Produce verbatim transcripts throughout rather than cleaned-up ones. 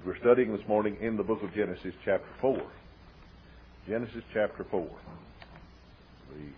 We're studying this morning in the book of Genesis chapter four. Genesis chapter four. We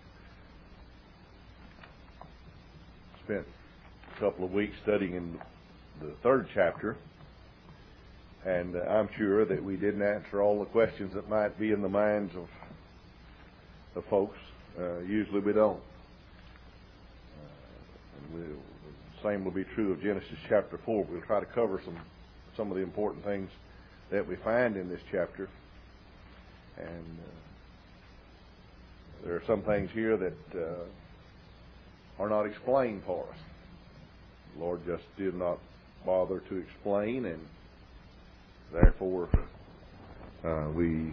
spent a couple of weeks studying in the third chapter, and uh, I'm sure that we didn't answer all the questions that might be in the minds of the folks. Uh, usually we don't. Uh, and we'll, the same will be true of Genesis chapter four. We'll try to cover some some of the important things that we find in this chapter. And uh, there are some things here that uh, are not explained for us. The Lord just did not bother to explain, and therefore uh, we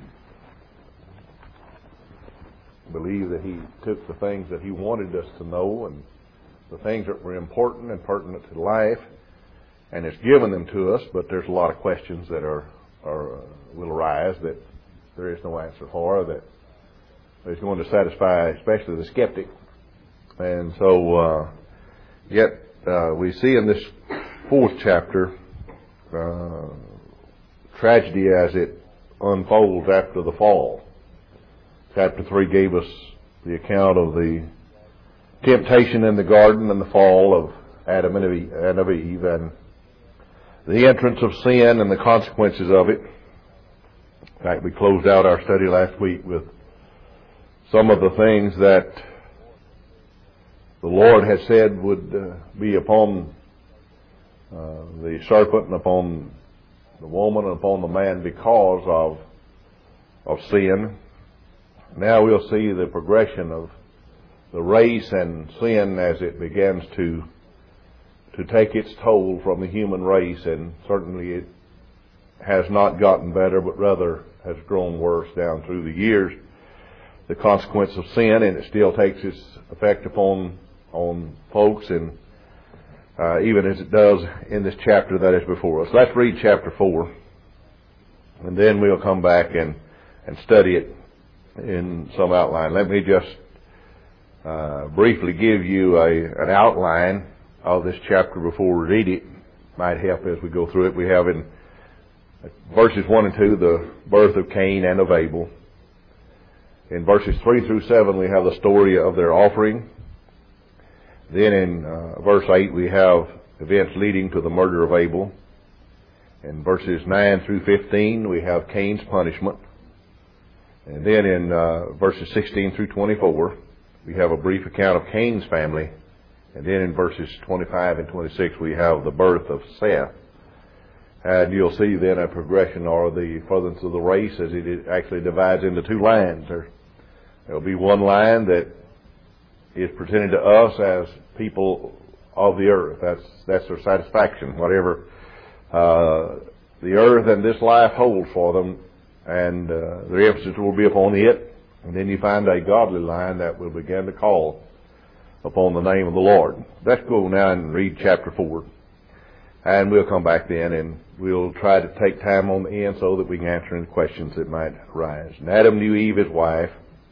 believe that He took the things that He wanted us to know and the things that were important and pertinent to life, and has given them to us. But there's a lot of questions that are, are uh, will arise that there is no answer for, that is going to satisfy especially the skeptic. And so uh, yet uh, we see in this fourth chapter uh, tragedy as it unfolds after the fall. Chapter three gave us the account of the temptation in the garden and the fall of Adam and Eve, and of Eve, and the entrance of sin and the consequences of it. In fact, we closed out our study last week with some of the things that the Lord had said would uh, be upon uh, the serpent and upon the woman and upon the man because of of sin. Now we'll see the progression of the race and sin as it begins to to take its toll from the human race, and certainly it has not gotten better, but rather has grown worse down through the years. The consequence of sin, and it still takes its effect upon on folks, and uh, even as it does in this chapter that is before us. Let's read chapter four, and then we'll come back and, and study it in some outline. Let me just uh, briefly give you a, an outline of this chapter before we read it. Might help as we go through it. We have in verses one and two the birth of Cain and of Abel. In verses three through seven we have the story of their offering. Then in uh, verse eight we have events leading to the murder of Abel. In verses nine through fifteen we have Cain's punishment. And then in uh, verses sixteen through twenty-four we have a brief account of Cain's family. And then in verses twenty-five and twenty-six we have the birth of Seth. And you'll see then a progression or the furtherance of the race as it actually divides into two lines. There will be one line that is presented to us as people of the earth. That's that's their satisfaction, whatever uh, the earth and this life holds for them, and uh, their emphasis will be upon it. And then you find a godly line that will begin to call upon the name of the Lord. Let's go now and read chapter four. And we'll come back then and we'll try to take time on the end so that we can answer any questions that might arise. And Adam knew Eve his wife.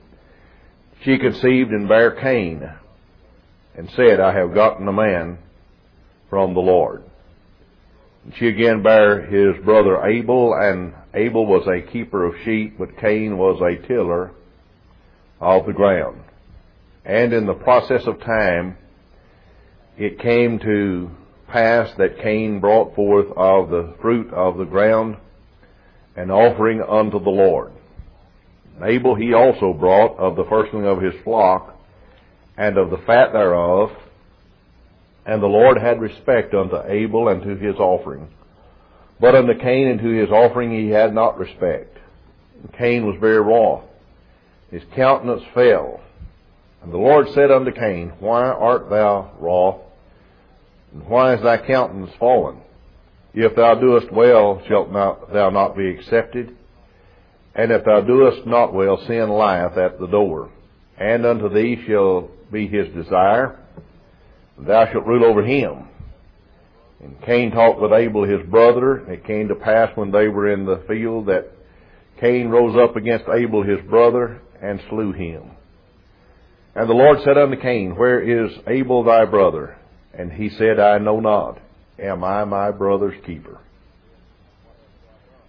She conceived and bare Cain, and said, I have gotten a man from the Lord. And she again bare his brother Abel, and Abel was a keeper of sheep, but Cain was a tiller of the ground. And in the process of time, it came to pass that Cain brought forth of the fruit of the ground an offering unto the Lord. Abel he also brought of the firstling of his flock, and of the fat thereof. And the Lord had respect unto Abel and to his offering. But unto Cain and to his offering he had not respect. And Cain was very wroth. His countenance fell. And the Lord said unto Cain, Why art thou wroth? And why is thy countenance fallen? If thou doest well, shalt not, thou not be accepted? And if thou doest not well, sin lieth at the door. And unto thee shall be his desire, and thou shalt rule over him. And Cain talked with Abel his brother. And it came to pass when they were in the field that Cain rose up against Abel his brother and slew him. And the Lord said unto Cain, Where is Abel thy brother? And he said, I know not. Am I my brother's keeper?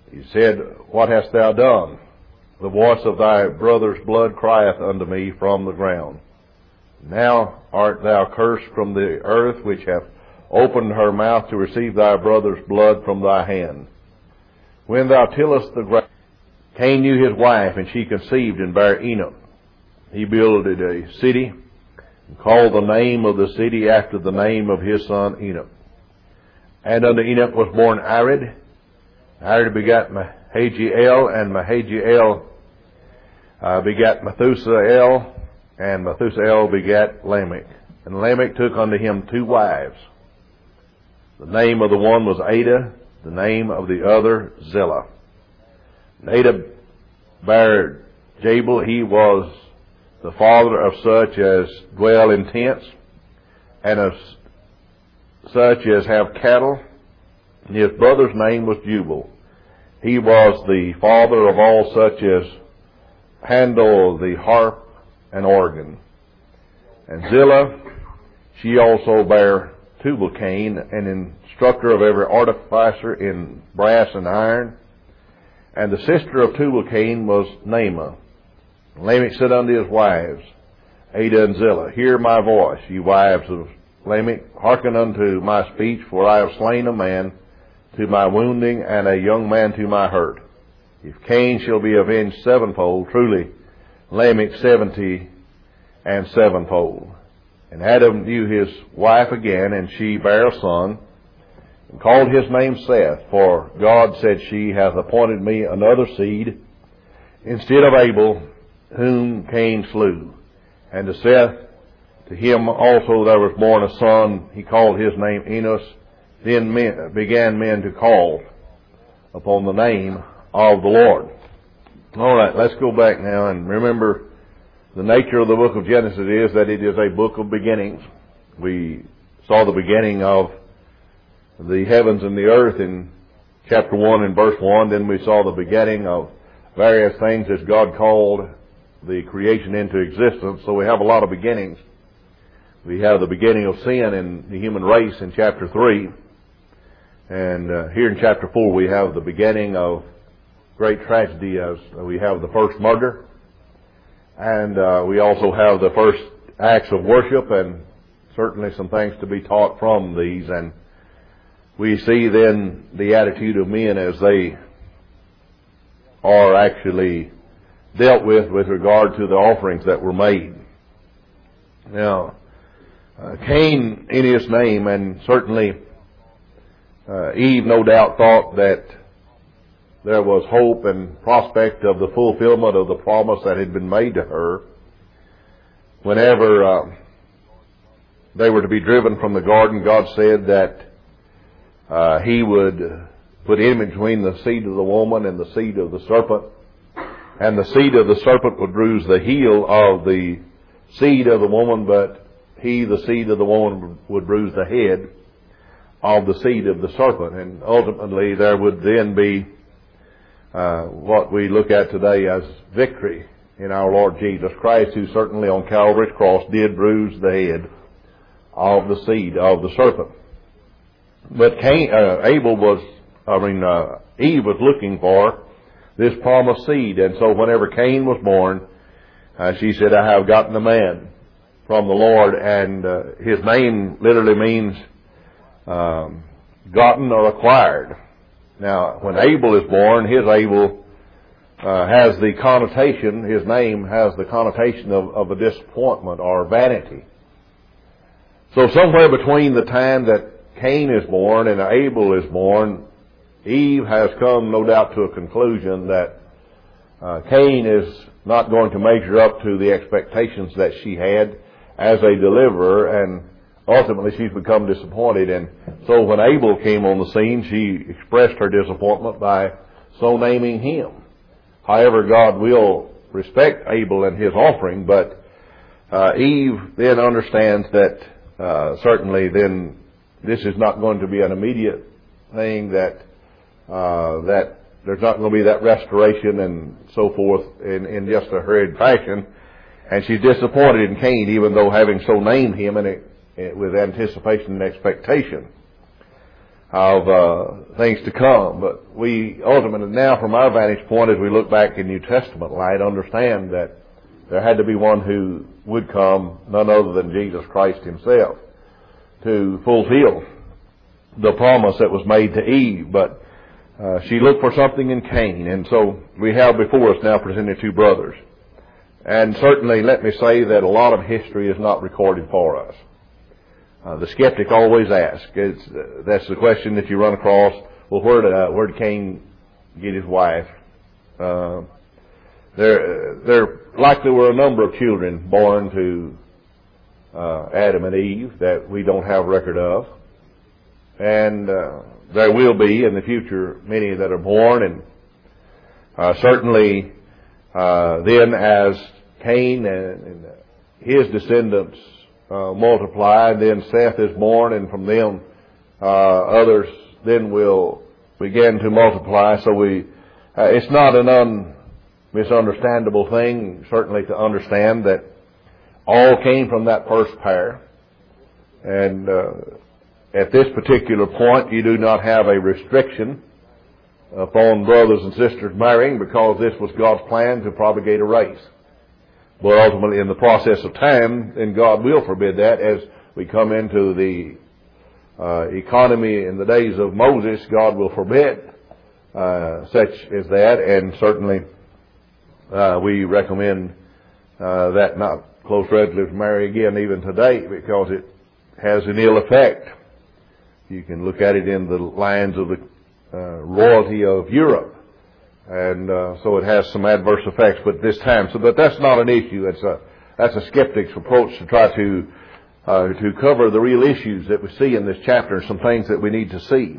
He said, What hast thou done? The voice of thy brother's blood crieth unto me from the ground. Now art thou cursed from the earth, which hath opened her mouth to receive thy brother's blood from thy hand. When thou tillest the ground, Cain knew his wife, and she conceived and bare Enoch. He builded a city, and called the name of the city after the name of his son Enoch. And unto Enoch was born Arid. Arid begat Mahaziel, and Mahaziel uh, begat Methusael, and Methusael begat Lamech. And Lamech took unto him two wives. The name of the one was Ada, the name of the other Zillah. And Ada bare Jabal. He was the father of such as dwell in tents, and of such as have cattle. And his brother's name was Jubal. He was the father of all such as handle the harp and organ. And Zillah, she also bare Tubal-Cain, an instructor of every artificer in brass and iron. And the sister of Tubal-Cain was Naamah. Lamech said unto his wives, Ada and Zillah, Hear my voice, ye wives of Lamech, hearken unto my speech, for I have slain a man to my wounding, and a young man to my hurt. If Cain shall be avenged sevenfold, truly Lamech seventy and sevenfold. And Adam knew his wife again, and she bare a son, and called his name Seth, for God said, She hath appointed me another seed instead of Abel, whom Cain slew. And to Seth, to him also there was born a son. He called his name Enos. Then men, began men to call upon the name of the Lord. All right, let's go back now and remember the nature of the book of Genesis is that it is a book of beginnings. We saw the beginning of the heavens and the earth in chapter one and verse one. Then we saw the beginning of various things as God called the creation into existence. So we have a lot of beginnings. We have the beginning of sin in the human race in chapter three. And uh, here in chapter four we have the beginning of great tragedy as we have the first murder. And uh, we also have the first acts of worship, and certainly some things to be taught from these. And we see then the attitude of men as they are actually dealt with with regard to the offerings that were made. Now, uh, Cain in his name, and certainly uh, Eve no doubt thought that there was hope and prospect of the fulfillment of the promise that had been made to her. Whenever uh, they were to be driven from the garden, God said that uh, He would put in between the seed of the woman and the seed of the serpent, and the seed of the serpent would bruise the heel of the seed of the woman, but he, the seed of the woman, would bruise the head of the seed of the serpent. And ultimately there would then be uh, what we look at today as victory in our Lord Jesus Christ, who certainly on Calvary's cross did bruise the head of the seed of the serpent. But Cain, uh, Abel was, I mean, uh, Eve was looking for this promised seed. And so whenever Cain was born, uh, she said, I have gotten a man from the Lord. And uh, his name literally means um, gotten or acquired. Now, when Abel is born, his Abel uh, has the connotation, his name has the connotation of, of a disappointment or vanity. So somewhere between the time that Cain is born and Abel is born, Eve has come, no doubt, to a conclusion that uh, Cain is not going to measure up to the expectations that she had as a deliverer, and ultimately she's become disappointed. And so when Abel came on the scene, she expressed her disappointment by so naming him. However, God will respect Abel and his offering, but uh, Eve then understands that uh, certainly then this is not going to be an immediate thing, that uh, that there's not going to be that restoration and so forth in, in just a hurried fashion. And she's disappointed in Cain, even though having so named him and it, it, with anticipation and expectation. of uh, things to come. But we ultimately now, from our vantage point, as we look back in New Testament light, understand that there had to be one who would come, none other than Jesus Christ himself, to fulfill the promise that was made to Eve. But uh, she looked for something in Cain, and so we have before us now presented two brothers. And certainly, let me say that a lot of history is not recorded for us. Uh, the skeptic always asks, it's, uh, that's the question that you run across, well, where did, uh, where did Cain get his wife? Uh, there, there likely were a number of children born to uh, Adam and Eve that we don't have record of. And uh, there will be in the future many that are born, and uh, certainly uh, then as Cain and, and his descendants uh, multiply, and then Seth is born, and from them uh, others then will begin to multiply. So we, uh, it's not an un, misunderstandable thing, certainly, to understand that all came from that first pair. And uh, at this particular point, you do not have a restriction upon brothers and sisters marrying, because this was God's plan to propagate a race. But ultimately, in the process of time, then God will forbid that. As we come into the uh, economy in the days of Moses, God will forbid uh, such as that. And certainly, uh, we recommend uh, that not close relatives marry again even today, because it has an ill effect. You can look at it in the lines of the uh, royalty of Europe. And uh, so it has some adverse effects, but this time, so but that's not an issue. It's a that's a skeptic's approach to try to uh, to cover the real issues that we see in this chapter, some things that we need to see.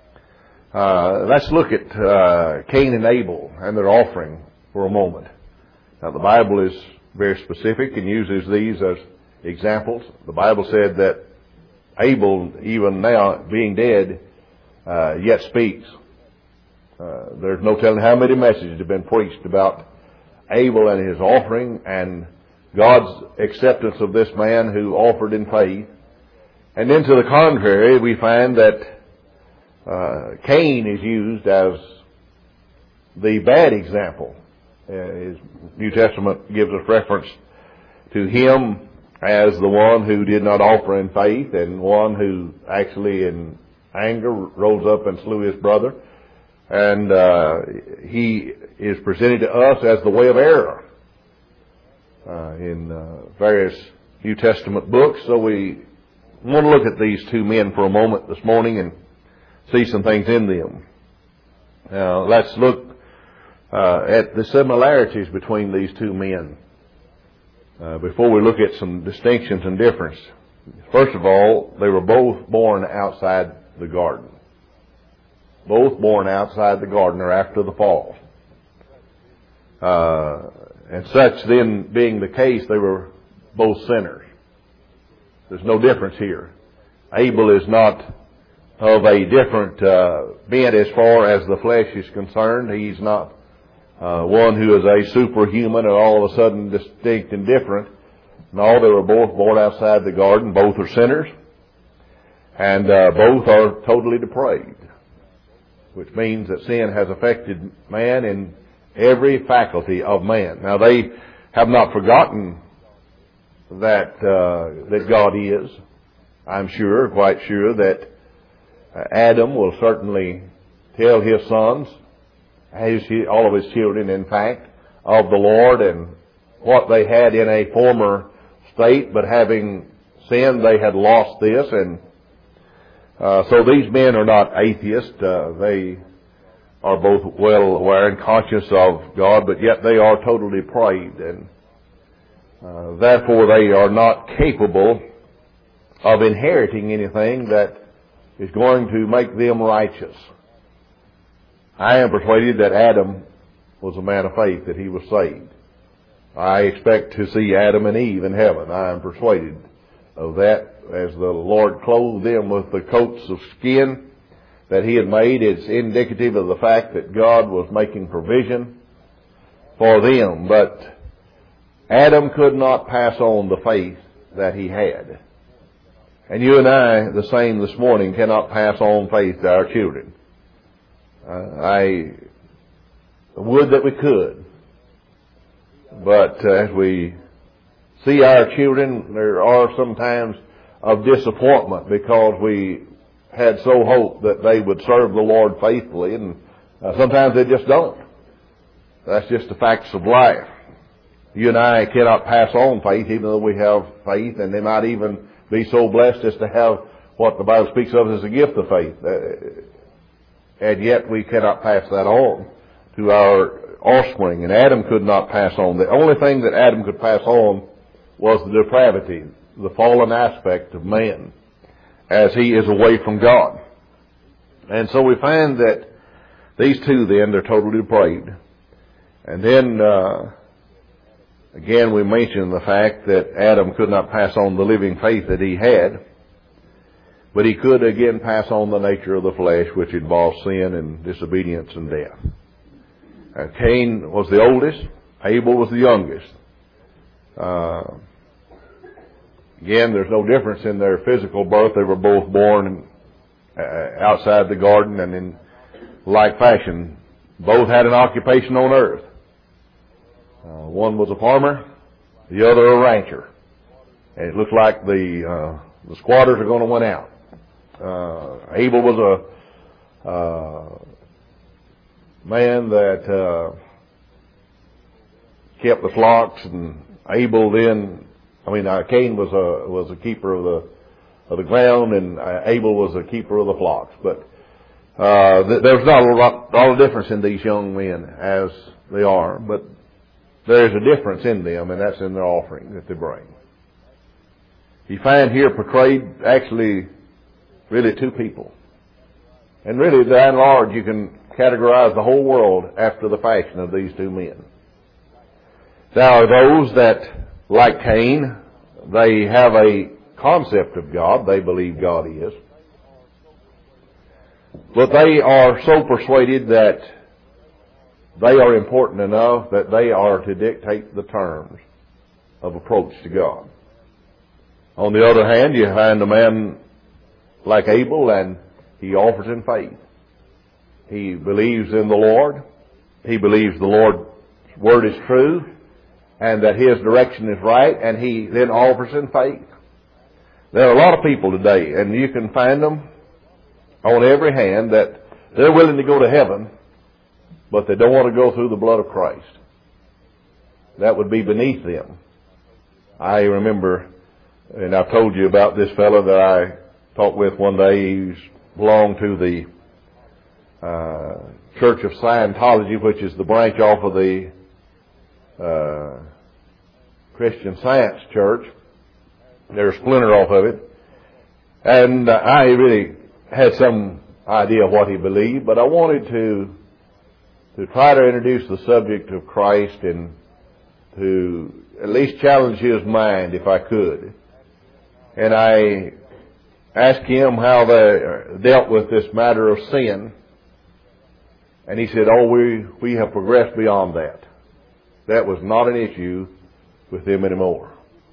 Uh, let's look at uh, Cain and Abel and their offering for a moment. Now, the Bible is very specific and uses these as examples. The Bible said that Abel, even now being dead, uh, yet speaks. Uh, there's no telling how many messages have been preached about Abel and his offering and God's acceptance of this man who offered in faith. And then to the contrary, we find that uh, Cain is used as the bad example. Uh, his New Testament gives us reference to him as the one who did not offer in faith, and one who actually in anger rose up and slew his brother. And uh, he is presented to us as the way of error uh, in uh, various New Testament books. So we want to look at these two men for a moment this morning and see some things in them. Now, let's look uh, at the similarities between these two men uh, before we look at some distinctions and difference. First of all, they were both born outside the garden. Both born outside the garden or after the fall. Uh, and such then being the case, they were both sinners. There's no difference here. Abel is not of a different uh, bent as far as the flesh is concerned. He's not uh, one who is a superhuman and all of a sudden distinct and different. No, they were both born outside the garden. Both are sinners. And uh, both are totally depraved, which means that sin has affected man in every faculty of man. Now, they have not forgotten that uh, that God is. I'm sure, quite sure, that uh, Adam will certainly tell his sons, his, all of his children, in fact, of the Lord and what they had in a former state, but having sinned, they had lost this. And Uh, so these men are not atheists. Uh, they are both well aware and conscious of God, but yet they are totally depraved, and uh, therefore they are not capable of inheriting anything that is going to make them righteous. I am persuaded that Adam was a man of faith, that he was saved. I expect to see Adam and Eve in heaven. I am persuaded of that. As the Lord clothed them with the coats of skin that he had made, it's indicative of the fact that God was making provision for them. But Adam could not pass on the faith that he had. And you and I, the same this morning, cannot pass on faith to our children. Uh, I would that we could. But uh, as we see our children, there are some times of disappointment because we had so hoped that they would serve the Lord faithfully, and uh, sometimes they just don't. That's just the facts of life. You and I cannot pass on faith even though we have faith, and they might even be so blessed as to have what the Bible speaks of as a gift of faith. Uh, and yet we cannot pass that on to our offspring. And Adam could not pass on. The only thing that Adam could pass on was the depravity, the fallen aspect of man, as he is away from God. And so we find that these two then, they're totally depraved. And then, uh, again, we mentioned the fact that Adam could not pass on the living faith that he had, but he could again pass on the nature of the flesh, which involves sin and disobedience and death. Uh, Cain was the oldest. Abel was the youngest. Uh, Again, there's no difference in their physical birth. They were both born uh, outside the garden, and in like fashion, both had an occupation on earth. Uh, one was a farmer, the other a rancher. And it looked like the uh, the squatters are going to win out. Uh, Abel was a uh, man that uh, kept the flocks, and Abel then. I mean, uh, Cain was a was a keeper of the of the ground, and uh, Abel was a keeper of the flocks. But uh, th- there's not a lot, a lot of difference in these young men as they are, but there's a difference in them, and that's in their offering that they bring. You find here portrayed actually really two people, and really, by and large, you can categorize the whole world after the fashion of these two men. There are those that, like Cain, they have a concept of God. They believe God is. But they are so persuaded that they are important enough that they are to dictate the terms of approach to God. On the other hand, you find a man like Abel, and he offers in faith. He believes in the Lord. He believes the Lord's word is true, and that his direction is right, and he then offers in faith. There are a lot of people today, and you can find them on every hand, that they're willing to go to heaven, but they don't want to go through the blood of Christ. That would be beneath them. I remember, and I've told you about this fellow that I talked with one day. He belonged to the uh, Church of Scientology, which is the branch off of the Uh, Christian Science Church. They're a splinter off of it. And uh, I really had some idea of what he believed, but I wanted to to try to introduce the subject of Christ and to at least challenge his mind if I could. And I asked him how they dealt with this matter of sin. And he said, oh, we, we have progressed beyond that. That was not an issue with them anymore.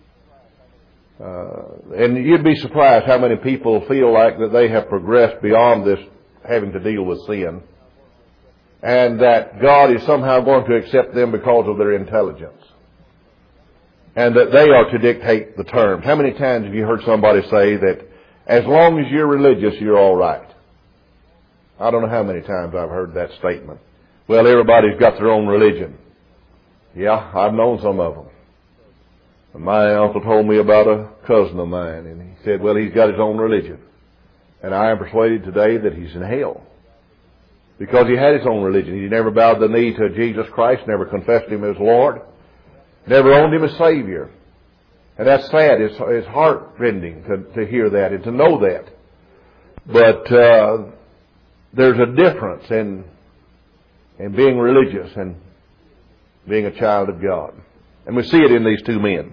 Uh, and you'd be surprised how many people feel like that they have progressed beyond this having to deal with sin, and that God is somehow going to accept them because of their intelligence, and that they are to dictate the terms. How many times have you heard somebody say that as long as you're religious, you're all right? I don't know how many times I've heard that statement. Well, everybody's got their own religion. Yeah, I've known some of them. My uncle told me about a cousin of mine, and he said, well, he's got his own religion. And I am persuaded today that he's in hell, because he had his own religion. He never bowed the knee to Jesus Christ, never confessed him as Lord, never owned him as Savior. And that's sad. It's, it's heart-rending to, to hear that and to know that. But uh, there's a difference in, in being religious and being a child of God. And we see it in these two men.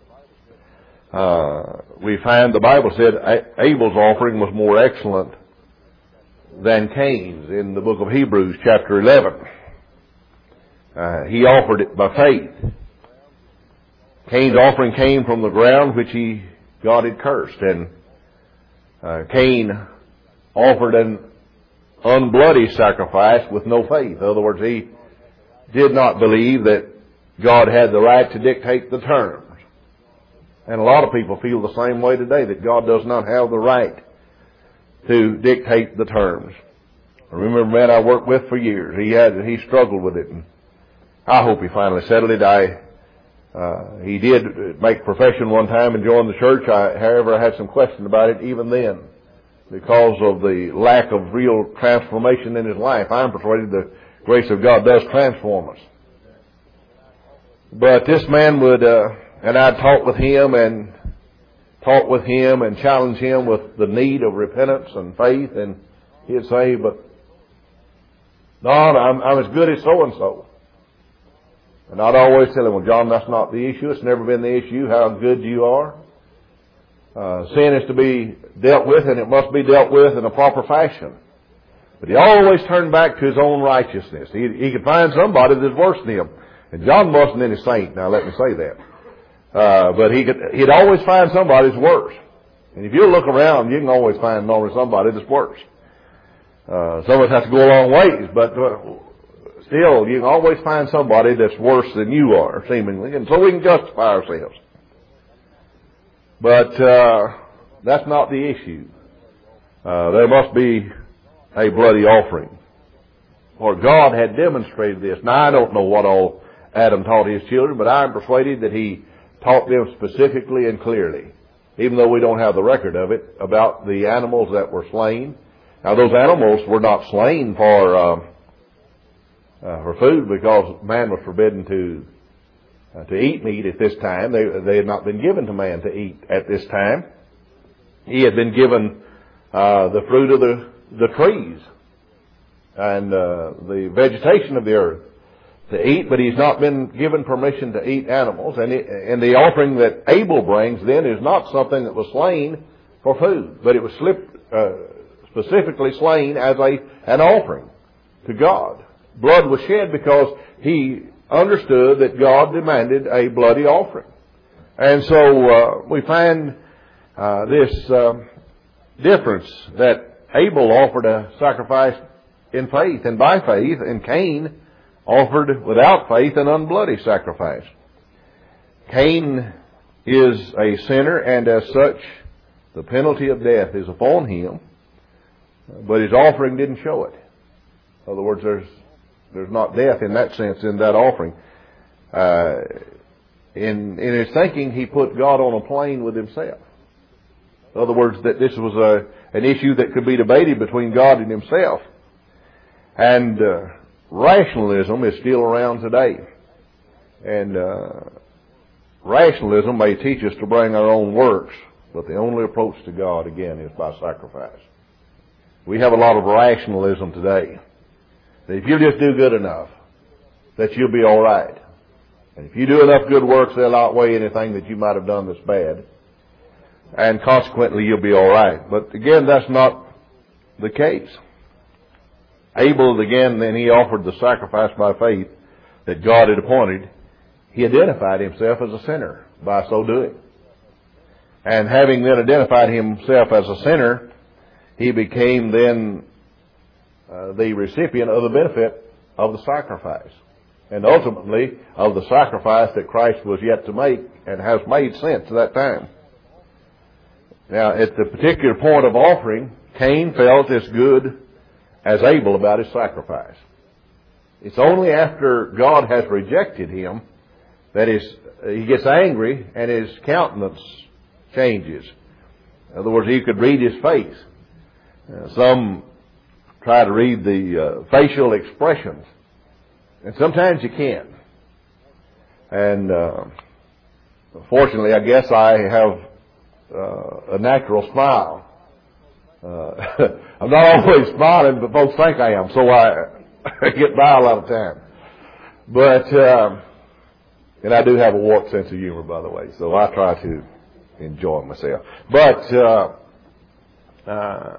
Uh, we find the Bible said Abel's offering was more excellent than Cain's in the book of Hebrews chapter eleven. Uh, he offered it by faith. Cain's offering came from the ground which he God had cursed, and Uh, Cain offered an unbloody sacrifice with no faith. In other words, he did not believe that God had the right to dictate the terms. And a lot of people feel the same way today, that God does not have the right to dictate the terms. I remember a man I worked with for years. He had, he struggled with it, and I hope he finally settled it. I, uh, he did make profession one time and join the church. I, however, I had some question about it even then, because of the lack of real transformation in his life. I'm persuaded the grace of God does transform us. But this man would, uh, and I'd talk with him and talk with him and challenge him with the need of repentance and faith, and he'd say, but Don, I'm, I'm as good as so-and-so. And I'd always tell him, well, John, that's not the issue. It's never been the issue how good you are. Uh, sin is to be dealt with, and it must be dealt with in a proper fashion. But he always turned back to his own righteousness. He, he could find somebody that's worse than him. And John wasn't any saint, now let me say that. Uh, but he could, he'd always find somebody that's worse. And if you look around, you can always find normally somebody that's worse. Uh, some of us have to go a long ways, but uh, still, you can always find somebody that's worse than you are, seemingly, and so we can justify ourselves. But uh, that's not the issue. Uh, there must be a bloody offering. For God had demonstrated this. Now, I don't know what all Adam taught his children, but I am persuaded that he taught them specifically and clearly, even though we don't have the record of it, about the animals that were slain. Now, those animals were not slain for uh, uh, for food, because man was forbidden to uh, to eat meat at this time. They they had not been given to man to eat at this time. He had been given uh, the fruit of the the trees and uh, the vegetation of the earth to eat, but he's not been given permission to eat animals. And, it, and the offering that Abel brings then is not something that was slain for food, but it was slipped, uh, specifically slain as a an offering to God. Blood was shed because he understood that God demanded a bloody offering. And so uh, we find uh, this uh, difference, that Abel offered a sacrifice in faith and by faith, and Cain offered without faith an unbloody sacrifice. Cain is a sinner, and as such, the penalty of death is upon him, but his offering didn't show it. In other words, there's there's not death in that sense in that offering. Uh, in in his thinking, he put God on a plane with himself. In other words, that this was a an issue that could be debated between God and himself. And uh, rationalism is still around today. And uh, rationalism may teach us to bring our own works, but the only approach to God, again, is by sacrifice. We have a lot of rationalism today. That if you just do good enough, that you'll be all right. And if you do enough good works, they'll outweigh anything that you might have done that's bad. And consequently, you'll be all right. But again, that's not the case. Abel, again, then he offered the sacrifice by faith that God had appointed. He identified himself as a sinner by so doing. And having then identified himself as a sinner, he became then uh, the recipient of the benefit of the sacrifice. And ultimately, of the sacrifice that Christ was yet to make and has made since that time. Now, at the particular point of offering, Cain felt as good as Abel about his sacrifice. It's only after God has rejected him that his, he gets angry and his countenance changes. In other words, he could read his face. Uh, some try to read the uh, facial expressions, and sometimes you can. And uh, fortunately, I guess I have uh, a natural smile. Uh, I'm not always smiling, but folks think I am, so I, I get by a lot of time. But, uh, and I do have a warped sense of humor, by the way, so I try to enjoy myself. But, uh, uh,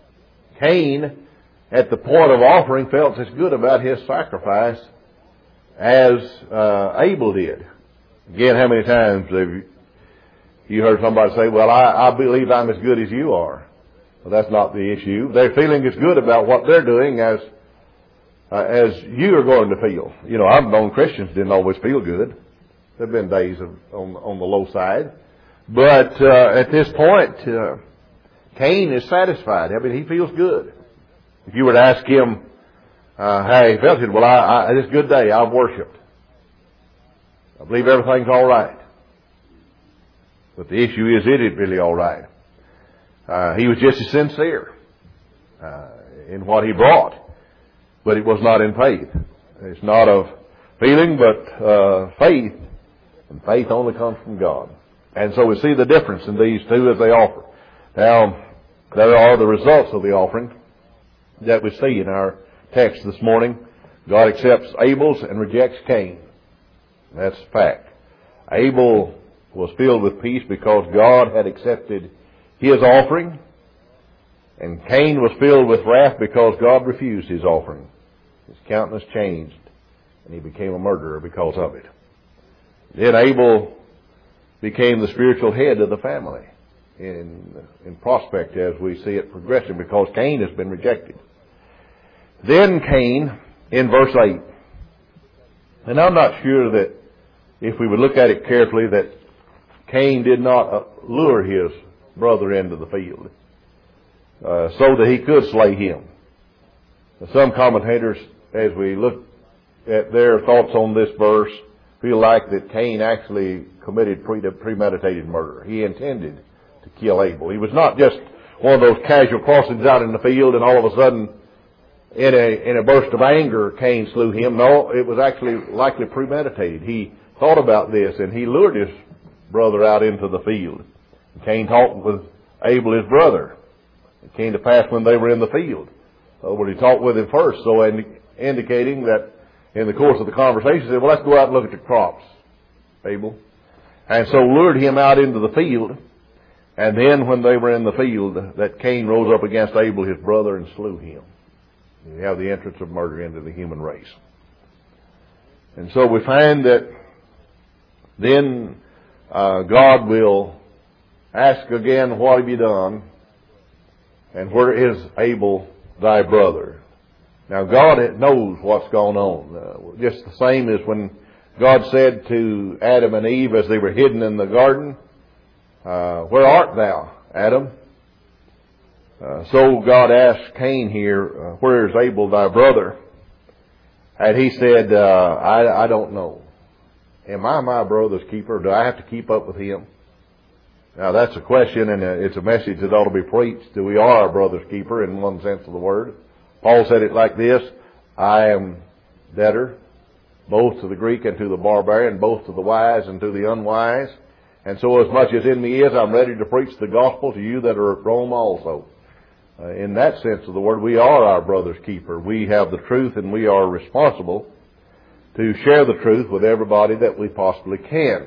Cain, at the point of offering, felt as good about his sacrifice as uh, Abel did. Again, how many times have you, you heard somebody say, well, I, I believe I'm as good as you are? Well, that's not the issue. They're feeling as good about what they're doing as uh, as you are going to feel. You know, I've known Christians didn't always feel good. There have been days of, on, on the low side. But uh, at this point, uh, Cain is satisfied. I mean, he feels good. If you were to ask him uh, how he felt, he said, well, I, I, it's a good day. I've worshipped. I believe everything's all right. But the issue is, it is really all right. Uh, he was just as sincere uh, in what he brought, but it was not in faith. It's not of feeling, but uh, faith, and faith only comes from God. And so we see the difference in these two as they offer. Now, there are the results of the offering that we see in our text this morning. God accepts Abel's and rejects Cain. That's a fact. Abel was filled with peace because God had accepted his offering, and Cain was filled with wrath because God refused his offering. His countenance changed, and he became a murderer because of it. Then Abel became the spiritual head of the family in, in prospect as we see it progressing, because Cain has been rejected. Then Cain, in verse eight, and I'm not sure that if we would look at it carefully, that Cain did not lure his brother into the field uh, so that he could slay him. Some commentators, as we look at their thoughts on this verse, feel like that Cain actually committed premeditated murder. He intended to kill Abel. He was not just one of those casual crossings out in the field and all of a sudden in a, in a burst of anger Cain slew him. No, it was actually likely premeditated. He thought about this and he lured his brother out into the field. Cain talked with Abel, his brother. It came to pass when they were in the field. So when he talked with him first, so indi- indicating that in the course of the conversation, he said, well, let's go out and look at your crops, Abel. And so lured him out into the field. And then when they were in the field, that Cain rose up against Abel, his brother, and slew him. You have the entrance of murder into the human race. And so we find that then uh, God will ask again, what have you done? And where is Abel, thy brother? Now God knows what's gone on. Uh, just the same as when God said to Adam and Eve as they were hidden in the garden, uh, where art thou, Adam? Uh, so God asked Cain here, uh, where is Abel, thy brother? And he said, uh, I, I don't know. Am I my brother's keeper? Do I have to keep up with him? Now that's a question, and it's a message that ought to be preached. We are our brother's keeper in one sense of the word. Paul said it like this, I am debtor, both to the Greek and to the barbarian, both to the wise and to the unwise. And so as much as in me is, I'm ready to preach the gospel to you that are at Rome also. Uh, in that sense of the word, we are our brother's keeper. We have the truth, and we are responsible to share the truth with everybody that we possibly can.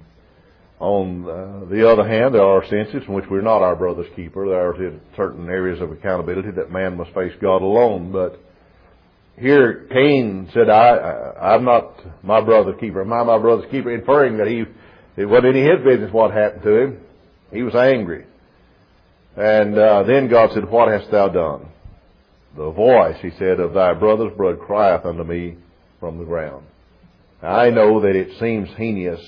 On uh, the other hand, there are senses in which we're not our brother's keeper. There are certain areas of accountability that man must face God alone. But here Cain said, I, I, I'm not my brother's keeper. Am I my brother's keeper? Inferring that he, it wasn't any of his business what happened to him. He was angry. And uh, then God said, what hast thou done? The voice, he said, of thy brother's blood crieth unto me from the ground. Now, I know that it seems heinous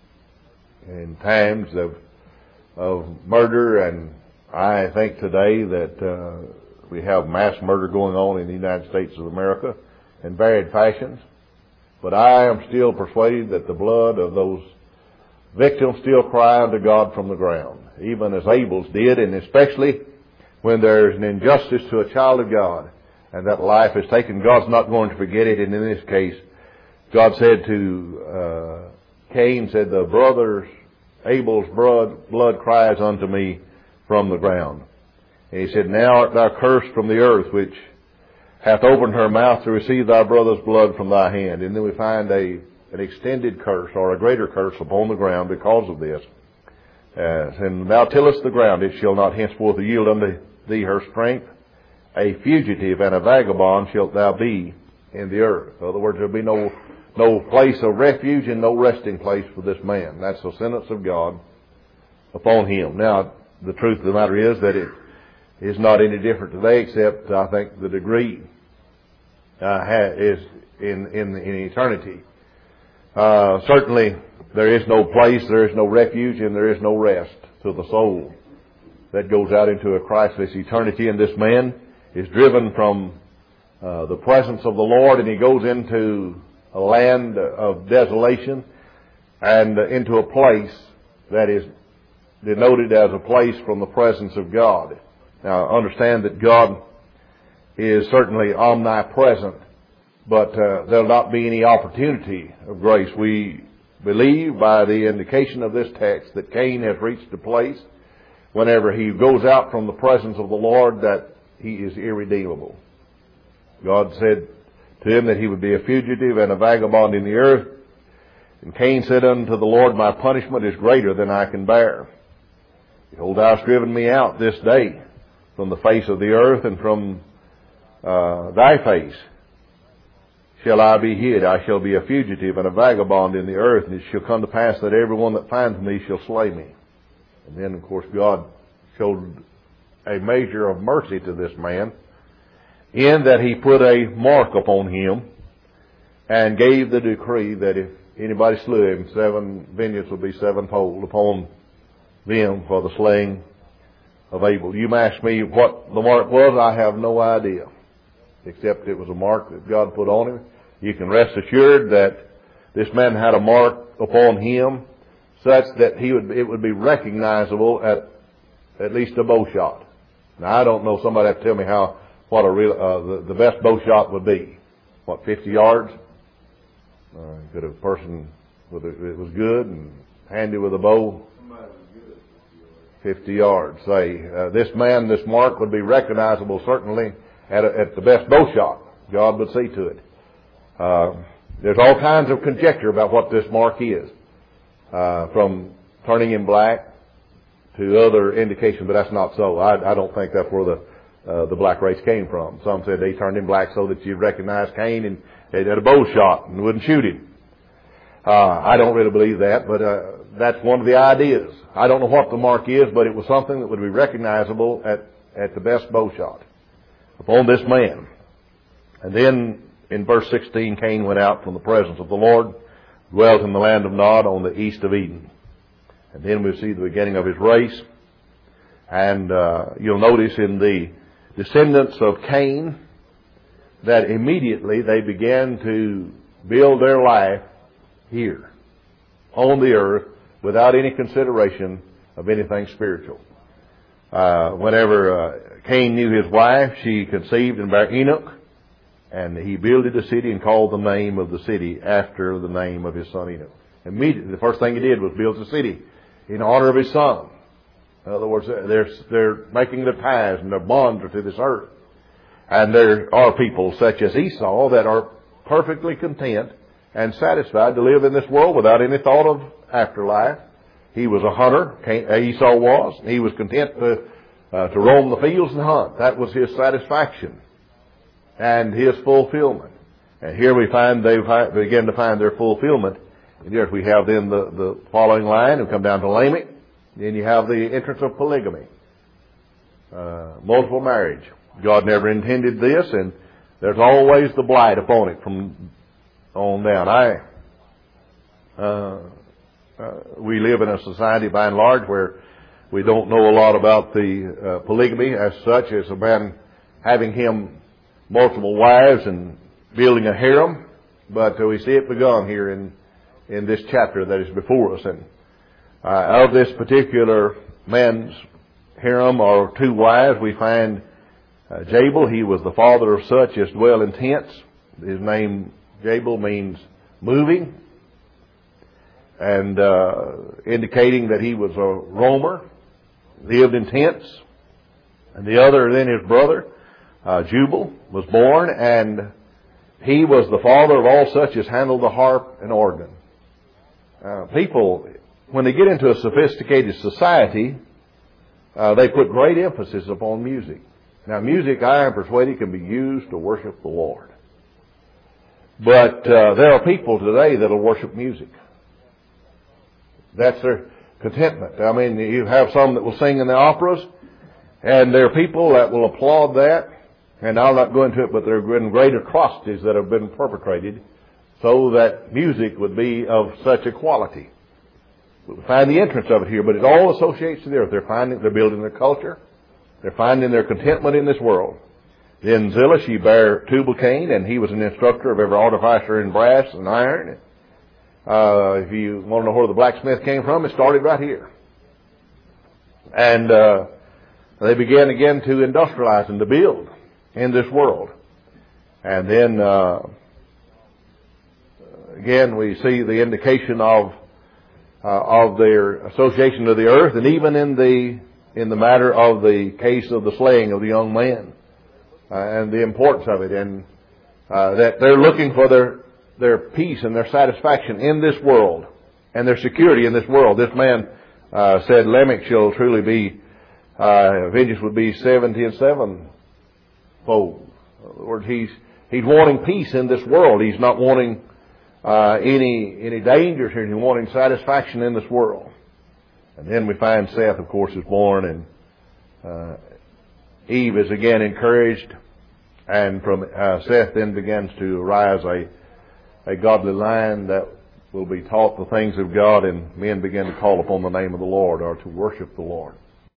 in times of of murder, and I think today that uh, we have mass murder going on in the United States of America in varied fashions. But I am still persuaded that the blood of those victims still cry unto God from the ground, even as Abel's did, and especially when there's an injustice to a child of God and that life is taken. God's not going to forget it, and in this case, God said to uh, Cain, said, the brother's, Abel's blood, blood cries unto me from the ground. And he said, now art thou cursed from the earth, which hath opened her mouth to receive thy brother's blood from thy hand. And then we find a an extended curse, or a greater curse, upon the ground because of this. Uh, and thou tillest the ground, it shall not henceforth yield unto thee her strength. A fugitive and a vagabond shalt thou be in the earth. In other words, there'll be no no place of refuge and no resting place for this man. That's the sentence of God upon him. Now, the truth of the matter is that it is not any different today, except I think the degree uh, ha- is in, in in eternity. Uh, certainly, there is no place, there is no refuge, and there is no rest to the soul that goes out into a Christless eternity. And this man is driven from uh, the presence of the Lord, and he goes into a land of desolation and uh, into a place that is denoted as a place from the presence of God. Now, understand that God is certainly omnipresent, but uh, there'll not be any opportunity of grace. We believe by the indication of this text that Cain has reached a place whenever he goes out from the presence of the Lord that he is irredeemable. God said to him that he would be a fugitive and a vagabond in the earth. And Cain said unto the Lord, my punishment is greater than I can bear. Behold, thou hast driven me out this day from the face of the earth, and from uh, thy face shall I be hid. I shall be a fugitive and a vagabond in the earth, and it shall come to pass that every one that finds me shall slay me. And then, of course, God showed a measure of mercy to this man in that he put a mark upon him and gave the decree that if anybody slew him, seven vengeance would be sevenfold upon them for the slaying of Abel. You ask me what the mark was, I have no idea, except it was a mark that God put on him. You can rest assured that this man had a mark upon him such that he would, it would be recognizable at at least a bow shot. Now, I don't know, somebody have to tell me how, what a real, uh, the, the best bow shot would be. What, fifty yards? Uh, could a person, with a, it was good and handy with a bow? fifty yards, say. Uh, this man, this mark would be recognizable certainly at, a, at the best bow shot. God would see to it. Uh, there's all kinds of conjecture about what this mark is. Uh, from turning him black to other indications, but that's not so. I, I don't think that's where the uh, the black race came from. Some said they turned him black so that you'd recognize Cain and they had a bow shot and wouldn't shoot him. Uh, I don't really believe that, but uh, that's one of the ideas. I don't know what the mark is, but it was something that would be recognizable at, at the best bow shot upon this man. And then in verse sixteen, Cain went out from the presence of the Lord, dwelt in the land of Nod on the east of Eden. And then we see the beginning of his race. And uh, you'll notice in the descendants of Cain that immediately they began to build their life here on the earth without any consideration of anything spiritual. Uh, whenever uh, Cain knew his wife, she conceived and bare Enoch, and he builded a city and called the name of the city after the name of his son Enoch. Immediately, the first thing he did was build a city in honor of his son. In other words, they're, they're making their ties and their bonds to this earth. And there are people such as Esau that are perfectly content and satisfied to live in this world without any thought of afterlife. He was a hunter, Esau was. He was content to, uh, to roam the fields and hunt. That was his satisfaction and his fulfillment. And here we find they begin to find their fulfillment. And here we have then the, the following line, and come down to Lamech. Then you have the entrance of polygamy, uh, multiple marriage. God never intended this, and there's always the blight upon it from on down. I, uh, uh, we live in a society by and large where we don't know a lot about the uh, polygamy as such, as a man having him multiple wives and building a harem, but uh, we see it begun here in in this chapter that is before us. And uh, of this particular man's harem or two wives, we find uh, Jabal. He was the father of such as dwell in tents. His name Jabal means moving, and uh, indicating that he was a roamer, lived in tents. And the other, then his brother uh, Jubal, was born, and he was the father of all such as handled the harp and organ. Uh, people, when they get into a sophisticated society, uh, they put great emphasis upon music. Now, music, I am persuaded, can be used to worship the Lord. But uh, there are people today that will worship music. That's their contentment. I mean, you have some that will sing in the operas, And there are people that will applaud that, and I'll not go into it, but there have been great atrocities that have been perpetrated so that music would be of such a quality. We find the entrance of it here, but it all associates to the earth. They're finding, they're building their culture. They're finding their contentment in this world. Then Zillah, she bare Tubal-Cain, and he was an instructor of every artificer in brass and iron. Uh, if you want to know where the blacksmith came from, it started right here. And uh, they began again to industrialize and to build in this world. And then uh, again we see the indication of uh, of their association to the earth, and even in the in the matter of the case of the slaying of the young man uh, and the importance of it, and uh, that they're looking for their their peace and their satisfaction in this world and their security in this world. This man uh, said, Lamech shall truly be, uh, vengeance would be seventy and seven fold. In other words, he's, he's wanting peace in this world. He's not wanting uh, any, any dangers here. He's wanting satisfaction in this world. And then we find Seth, of course, is born, and uh, Eve is again encouraged, and from uh, Seth then begins to arise a a godly line that will be taught the things of God, and men begin to call upon the name of the Lord or to worship the Lord.